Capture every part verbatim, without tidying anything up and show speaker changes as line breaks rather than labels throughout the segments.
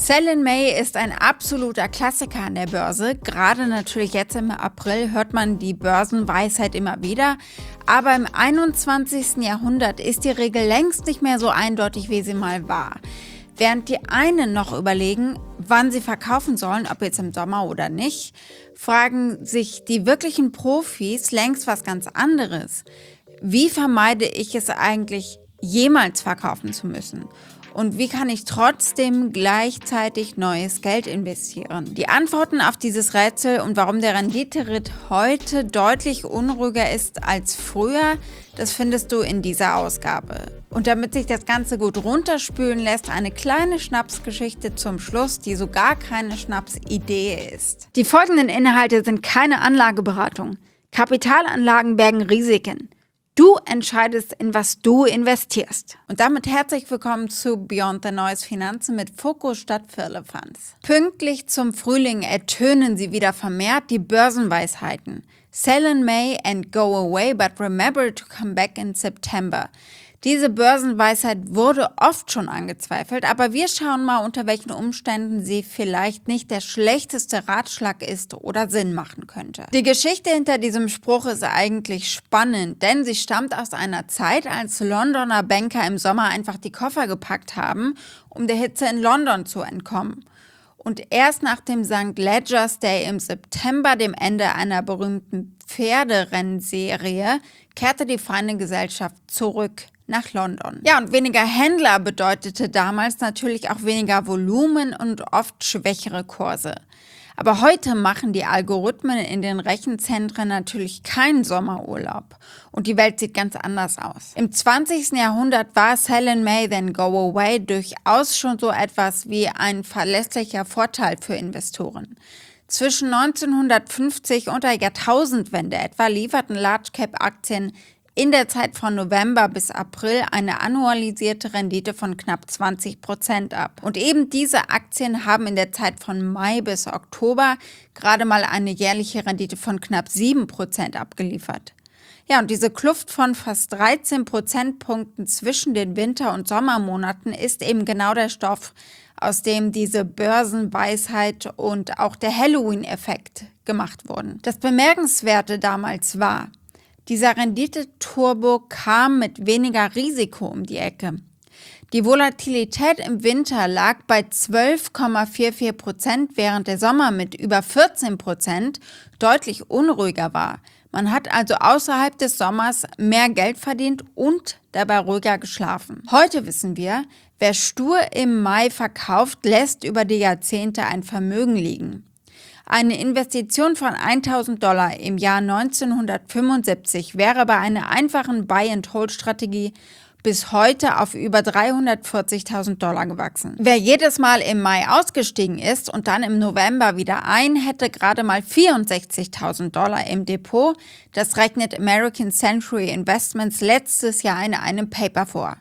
Sell in May ist ein absoluter Klassiker an der Börse. Gerade natürlich jetzt im April hört man die Börsenweisheit immer wieder. Aber im einundzwanzigsten Jahrhundert ist die Regel längst nicht mehr so eindeutig, wie sie mal war. Während die einen noch überlegen, wann sie verkaufen sollen, ob jetzt im Sommer oder nicht, fragen sich die wirklichen Profis längst was ganz anderes. Wie vermeide ich es eigentlich, jemals verkaufen zu müssen? Und wie kann ich trotzdem gleichzeitig neues Geld investieren? Die Antworten auf dieses Rätsel und warum der Rendite-Ritt heute deutlich unruhiger ist als früher, das findest du in dieser Ausgabe. Und damit sich das Ganze gut runterspülen lässt, eine kleine Schnapsgeschichte zum Schluss, die so gar keine Schnapsidee ist. Die folgenden Inhalte sind keine Anlageberatung. Kapitalanlagen bergen Risiken. Du entscheidest, in was du investierst. Und damit herzlich willkommen zu Beyond the Noise Finanzen mit Fokus statt Firlefanz. Pünktlich zum Frühling ertönen sie wieder vermehrt die Börsenweisheiten. Sell in May and go away, but remember to come back in September. Diese Börsenweisheit wurde oft schon angezweifelt, aber wir schauen mal, unter welchen Umständen sie vielleicht nicht der schlechteste Ratschlag ist oder Sinn machen könnte. Die Geschichte hinter diesem Spruch ist eigentlich spannend, denn sie stammt aus einer Zeit, als Londoner Banker im Sommer einfach die Koffer gepackt haben, um der Hitze in London zu entkommen. Und erst nach dem Sankt Ledger's Day im September, dem Ende einer berühmten Pferderennserie, kehrte die feine Gesellschaft zurück nach London. Ja, und weniger Händler bedeutete damals natürlich auch weniger Volumen und oft schwächere Kurse. Aber heute machen die Algorithmen in den Rechenzentren natürlich keinen Sommerurlaub. Und die Welt sieht ganz anders aus. Im zwanzigsten Jahrhundert war Sell in May then go away durchaus schon so etwas wie ein verlässlicher Vorteil für Investoren. Zwischen neunzehnhundertfünfzig und der Jahrtausendwende etwa lieferten Large-Cap-Aktien in der Zeit von November bis April eine annualisierte Rendite von knapp zwanzig Prozent ab. Und eben diese Aktien haben in der Zeit von Mai bis Oktober gerade mal eine jährliche Rendite von knapp sieben Prozent abgeliefert. Ja, und diese Kluft von fast dreizehn Prozentpunkten zwischen den Winter- und Sommermonaten ist eben genau der Stoff, aus dem diese Börsenweisheit und auch der Halloween-Effekt gemacht wurden. Das Bemerkenswerte damals war, dieser Renditeturbo kam mit weniger Risiko um die Ecke. Die Volatilität im Winter lag bei zwölf Komma vierundvierzig Prozent, während der Sommer mit über vierzehn Prozent deutlich unruhiger war. Man hat also außerhalb des Sommers mehr Geld verdient und dabei ruhiger geschlafen. Heute wissen wir, wer stur im Mai verkauft, lässt über die Jahrzehnte ein Vermögen liegen. Eine Investition von tausend Dollar im Jahr neunzehnhundertfünfundsiebzig wäre bei einer einfachen Buy-and-Hold-Strategie bis heute auf über dreihundertvierzigtausend Dollar gewachsen. Wer jedes Mal im Mai ausgestiegen ist und dann im November wieder ein, hätte gerade mal vierundsechzigtausend Dollar im Depot. Das rechnet American Century Investments letztes Jahr in einem Paper vor.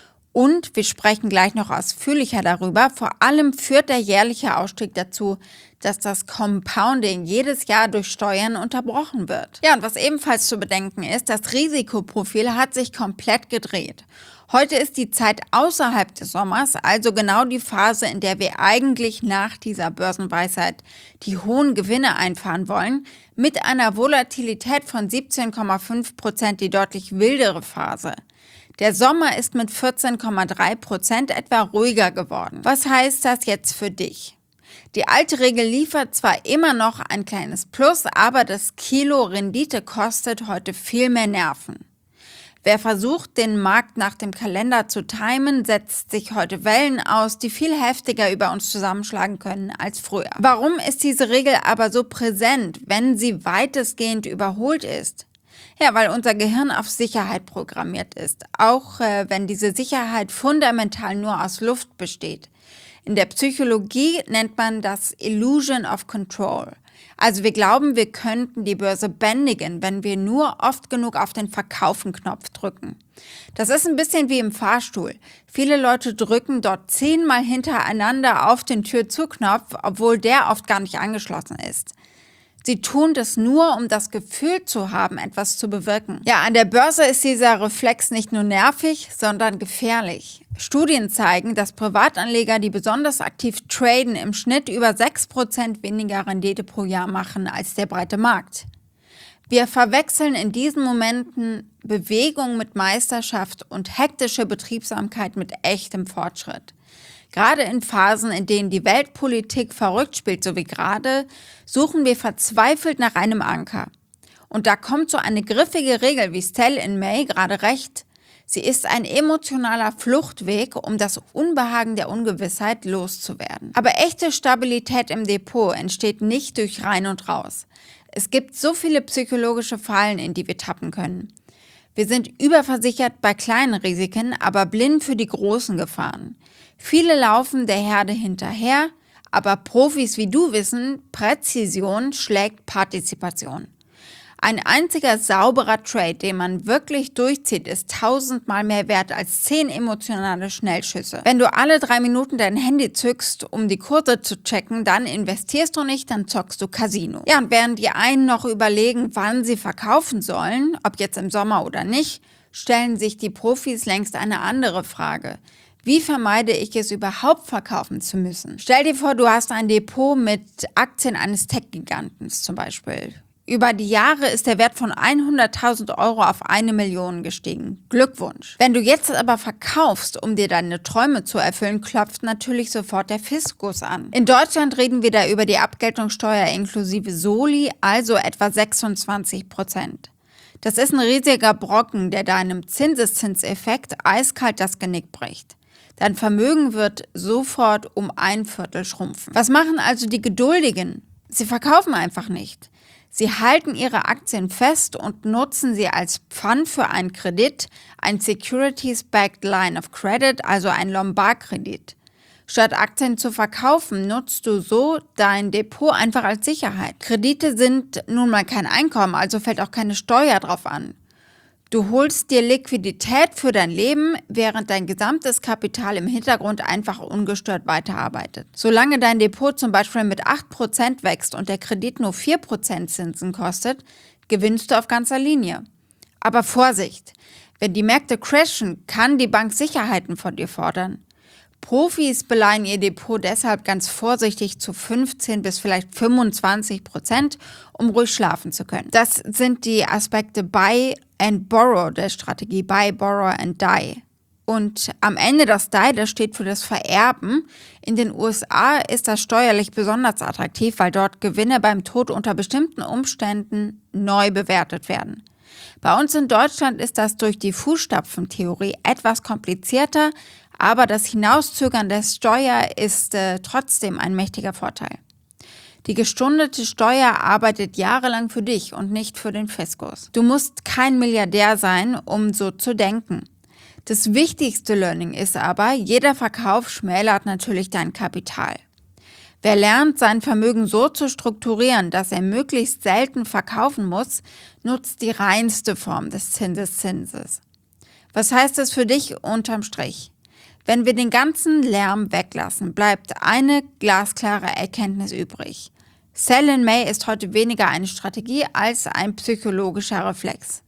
Und wir sprechen gleich noch ausführlicher darüber. Vor allem führt der jährliche Ausstieg dazu, dass das Compounding jedes Jahr durch Steuern unterbrochen wird. Ja, und was ebenfalls zu bedenken ist, das Risikoprofil hat sich komplett gedreht. Heute ist die Zeit außerhalb des Sommers, also genau die Phase, in der wir eigentlich nach dieser Börsenweisheit die hohen Gewinne einfahren wollen, mit einer Volatilität von siebzehn Komma fünf Prozent die deutlich wildere Phase. Der Sommer ist mit vierzehn Komma drei Prozent etwa ruhiger geworden. Was heißt das jetzt für dich? Die alte Regel liefert zwar immer noch ein kleines Plus, aber das Kilo Rendite kostet heute viel mehr Nerven. Wer versucht, den Markt nach dem Kalender zu timen, setzt sich heute Wellen aus, die viel heftiger über uns zusammenschlagen können als früher. Warum ist diese Regel aber so präsent, wenn sie weitestgehend überholt ist? Ja, weil unser Gehirn auf Sicherheit programmiert ist, auch äh, wenn diese Sicherheit fundamental nur aus Luft besteht. In der Psychologie nennt man das Illusion of Control. Also wir glauben, wir könnten die Börse bändigen, wenn wir nur oft genug auf den Verkaufen-Knopf drücken. Das ist ein bisschen wie im Fahrstuhl. Viele Leute drücken dort zehnmal hintereinander auf den Tür-zu-Knopf, obwohl der oft gar nicht angeschlossen ist. Sie tun das nur, um das Gefühl zu haben, etwas zu bewirken. Ja, an der Börse ist dieser Reflex nicht nur nervig, sondern gefährlich. Studien zeigen, dass Privatanleger, die besonders aktiv traden, im Schnitt über sechs Prozent weniger Rendite pro Jahr machen als der breite Markt. Wir verwechseln in diesen Momenten Bewegung mit Meisterschaft und hektische Betriebsamkeit mit echtem Fortschritt. Gerade in Phasen, in denen die Weltpolitik verrückt spielt, so wie gerade, suchen wir verzweifelt nach einem Anker. Und da kommt so eine griffige Regel wie Sell in May gerade recht. Sie ist ein emotionaler Fluchtweg, um das Unbehagen der Ungewissheit loszuwerden. Aber echte Stabilität im Depot entsteht nicht durch rein und raus. Es gibt so viele psychologische Fallen, in die wir tappen können. Wir sind überversichert bei kleinen Risiken, aber blind für die großen Gefahren. Viele laufen der Herde hinterher, aber Profis wie du wissen, Präzision schlägt Partizipation. Ein einziger sauberer Trade, den man wirklich durchzieht, ist tausendmal mehr wert als zehn emotionale Schnellschüsse. Wenn du alle drei Minuten dein Handy zückst, um die Kurse zu checken, dann investierst du nicht, dann zockst du Casino. Ja, und während die einen noch überlegen, wann sie verkaufen sollen, ob jetzt im Sommer oder nicht, stellen sich die Profis längst eine andere Frage. Wie vermeide ich es überhaupt verkaufen zu müssen? Stell dir vor, du hast ein Depot mit Aktien eines Tech-Giganten zum Beispiel. Über die Jahre ist der Wert von hunderttausend Euro auf eine Million gestiegen. Glückwunsch. Wenn du jetzt aber verkaufst, um dir deine Träume zu erfüllen, klopft natürlich sofort der Fiskus an. In Deutschland reden wir da über die Abgeltungssteuer inklusive Soli, also etwa sechsundzwanzig Prozent. Das ist ein riesiger Brocken, der deinem Zinseszinseffekt eiskalt das Genick bricht. Dein Vermögen wird sofort um ein Viertel schrumpfen. Was machen also die Geduldigen? Sie verkaufen einfach nicht. Sie halten ihre Aktien fest und nutzen sie als Pfand für einen Kredit, ein Securities-Backed Line of Credit, also ein Lombard-Kredit. Statt Aktien zu verkaufen, nutzt du so dein Depot einfach als Sicherheit. Kredite sind nun mal kein Einkommen, also fällt auch keine Steuer drauf an. Du holst dir Liquidität für dein Leben, während dein gesamtes Kapital im Hintergrund einfach ungestört weiterarbeitet. Solange dein Depot zum Beispiel mit acht Prozent wächst und der Kredit nur vier Prozent Zinsen kostet, gewinnst du auf ganzer Linie. Aber Vorsicht! Wenn die Märkte crashen, kann die Bank Sicherheiten von dir fordern. Profis beleihen ihr Depot deshalb ganz vorsichtig zu fünfzehn bis vielleicht fünfundzwanzig Prozent, um ruhig schlafen zu können. Das sind die Aspekte Buy and Borrow der Strategie, Buy, Borrow and Die. Und am Ende das Die, das steht für das Vererben. In den U S A ist das steuerlich besonders attraktiv, weil dort Gewinne beim Tod unter bestimmten Umständen neu bewertet werden. Bei uns in Deutschland ist das durch die Fußstapfentheorie etwas komplizierter, aber das Hinauszögern der Steuer ist äh, trotzdem ein mächtiger Vorteil. Die gestundete Steuer arbeitet jahrelang für dich und nicht für den Fiskus. Du musst kein Milliardär sein, um so zu denken. Das wichtigste Learning ist aber, jeder Verkauf schmälert natürlich dein Kapital. Wer lernt, sein Vermögen so zu strukturieren, dass er möglichst selten verkaufen muss, nutzt die reinste Form des Zinseszinses. Was heißt das für dich unterm Strich? Wenn wir den ganzen Lärm weglassen, bleibt eine glasklare Erkenntnis übrig. Sell in May ist heute weniger eine Strategie als ein psychologischer Reflex.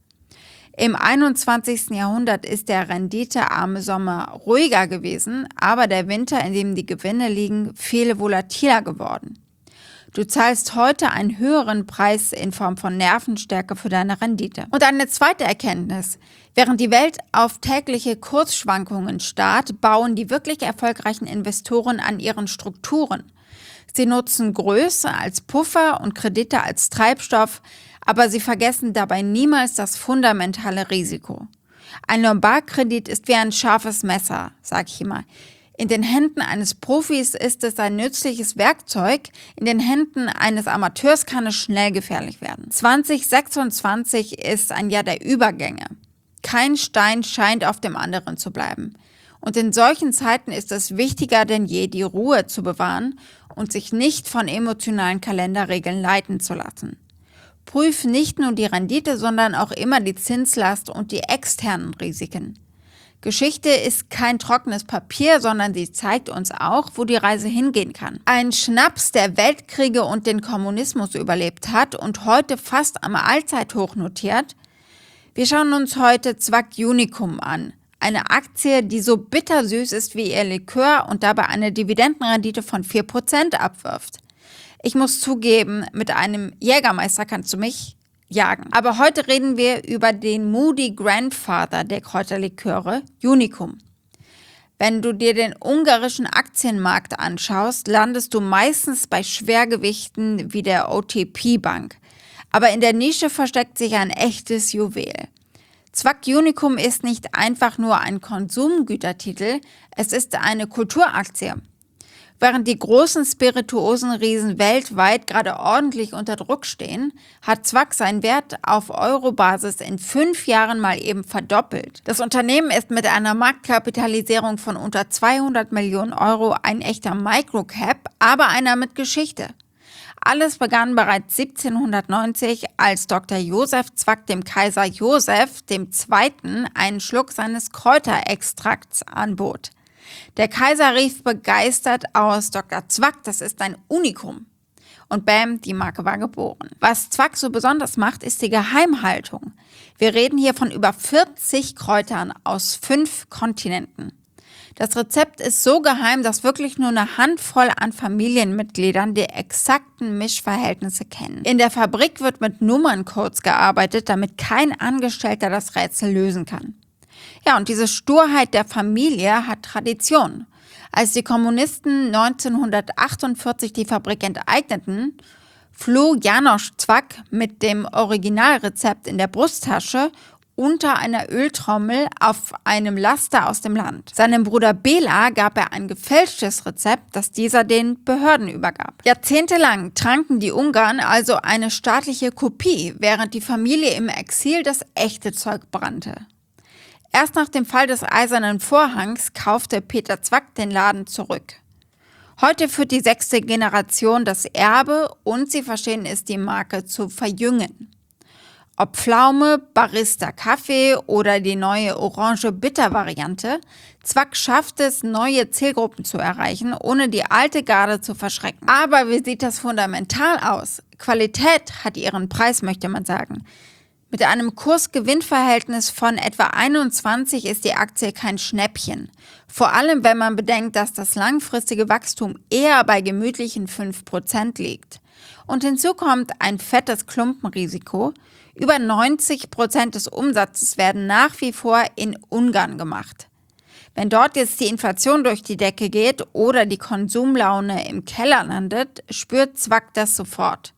Im einundzwanzigsten Jahrhundert ist der renditearme Sommer ruhiger gewesen, aber der Winter, in dem die Gewinne liegen, viel volatiler geworden. Du zahlst heute einen höheren Preis in Form von Nervenstärke für deine Rendite. Und eine zweite Erkenntnis. Während die Welt auf tägliche Kursschwankungen starrt, bauen die wirklich erfolgreichen Investoren an ihren Strukturen. Sie nutzen Größe als Puffer und Kredite als Treibstoff, aber sie vergessen dabei niemals das fundamentale Risiko. Ein Lombard-Kredit ist wie ein scharfes Messer, sage ich immer. In den Händen eines Profis ist es ein nützliches Werkzeug, in den Händen eines Amateurs kann es schnell gefährlich werden. zwanzig sechsundzwanzig ist ein Jahr der Übergänge. Kein Stein scheint auf dem anderen zu bleiben. Und in solchen Zeiten ist es wichtiger denn je, die Ruhe zu bewahren und sich nicht von emotionalen Kalenderregeln leiten zu lassen. Prüf nicht nur die Rendite, sondern auch immer die Zinslast und die externen Risiken. Geschichte ist kein trockenes Papier, sondern sie zeigt uns auch, wo die Reise hingehen kann. Ein Schnaps, der Weltkriege und den Kommunismus überlebt hat und heute fast am Allzeithoch notiert. Wir schauen uns heute Zwack Unicum an. Eine Aktie, die so bittersüß ist wie ihr Likör und dabei eine Dividendenrendite von vier Prozent abwirft. Ich muss zugeben, mit einem Jägermeister kannst du mich jagen. Aber heute reden wir über den Moody Grandfather der Kräuterliköre, Unicum. Wenn du dir den ungarischen Aktienmarkt anschaust, landest du meistens bei Schwergewichten wie der O T P Bank. Aber in der Nische versteckt sich ein echtes Juwel. Zwack Unicum ist nicht einfach nur ein Konsumgütertitel, es ist eine Kulturaktie. Während die großen Spirituosenriesen weltweit gerade ordentlich unter Druck stehen, hat Zwack seinen Wert auf Euro-Basis in fünf Jahren mal eben verdoppelt. Das Unternehmen ist mit einer Marktkapitalisierung von unter zweihundert Millionen Euro ein echter Microcap, aber einer mit Geschichte. Alles begann bereits siebzehnhundertneunzig, als Doktor Josef Zwack dem Kaiser Josef der Zweite einen Schluck seines Kräuterextrakts anbot. Der Kaiser rief begeistert aus: Doktor Zwack, das ist ein Unikum. Und bam, die Marke war geboren. Was Zwack so besonders macht, ist die Geheimhaltung. Wir reden hier von über vierzig Kräutern aus fünf Kontinenten. Das Rezept ist so geheim, dass wirklich nur eine Handvoll an Familienmitgliedern die exakten Mischverhältnisse kennen. In der Fabrik wird mit Nummerncodes gearbeitet, damit kein Angestellter das Rätsel lösen kann. Ja, und diese Sturheit der Familie hat Tradition. Als die Kommunisten neunzehnhundertachtundvierzig die Fabrik enteigneten, floh János Zwack mit dem Originalrezept in der Brusttasche unter einer Öltrommel auf einem Laster aus dem Land. Seinem Bruder Béla gab er ein gefälschtes Rezept, das dieser den Behörden übergab. Jahrzehntelang tranken die Ungarn also eine staatliche Kopie, während die Familie im Exil das echte Zeug brannte. Erst nach dem Fall des Eisernen Vorhangs kaufte Peter Zwack den Laden zurück. Heute führt die sechste Generation das Erbe und sie verstehen es, die Marke zu verjüngen. Ob Pflaume, Barista Kaffee oder die neue Orange-Bitter-Variante, Zwack schafft es, neue Zielgruppen zu erreichen, ohne die alte Garde zu verschrecken. Aber wie sieht das fundamental aus? Qualität hat ihren Preis, möchte man sagen. Mit einem Kurs-Gewinn-Verhältnis von etwa einundzwanzig ist die Aktie kein Schnäppchen. Vor allem, wenn man bedenkt, dass das langfristige Wachstum eher bei gemütlichen fünf Prozent liegt. Und hinzu kommt ein fettes Klumpenrisiko. Über neunzig Prozent des Umsatzes werden nach wie vor in Ungarn gemacht. Wenn dort jetzt die Inflation durch die Decke geht oder die Konsumlaune im Keller landet, spürt Zwack das sofort.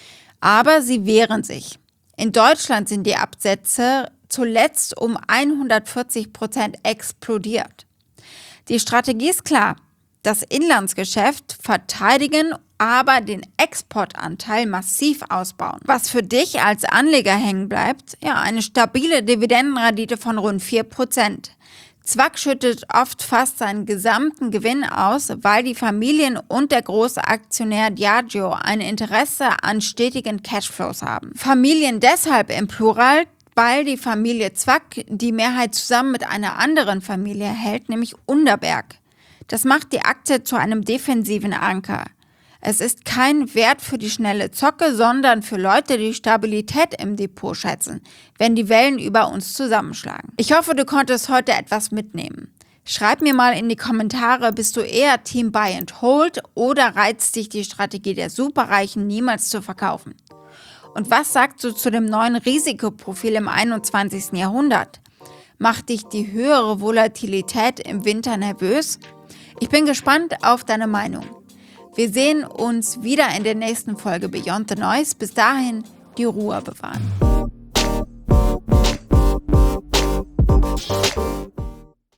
Aber sie wehren sich. In Deutschland sind die Absätze zuletzt um hundertvierzig Prozent explodiert. Die Strategie ist klar: das Inlandsgeschäft verteidigen, aber den Exportanteil massiv ausbauen. Was für dich als Anleger hängen bleibt? Ja, eine stabile Dividendenrendite von rund vier Prozent. Zwack schüttet oft fast seinen gesamten Gewinn aus, weil die Familien und der große Aktionär Diageo ein Interesse an stetigen Cashflows haben. Familien deshalb im Plural, weil die Familie Zwack die Mehrheit zusammen mit einer anderen Familie hält, nämlich Underberg. Das macht die Aktie zu einem defensiven Anker. Es ist kein Wert für die schnelle Zocke, sondern für Leute, die Stabilität im Depot schätzen, wenn die Wellen über uns zusammenschlagen. Ich hoffe, du konntest heute etwas mitnehmen. Schreib mir mal in die Kommentare, bist du eher Team Buy and Hold oder reizt dich die Strategie der Superreichen, niemals zu verkaufen? Und was sagst du zu dem neuen Risikoprofil im einundzwanzigsten Jahrhundert? Macht dich die höhere Volatilität im Winter nervös? Ich bin gespannt auf deine Meinung. Wir sehen uns wieder in der nächsten Folge Beyond the Noise. Bis dahin, die Ruhe bewahren.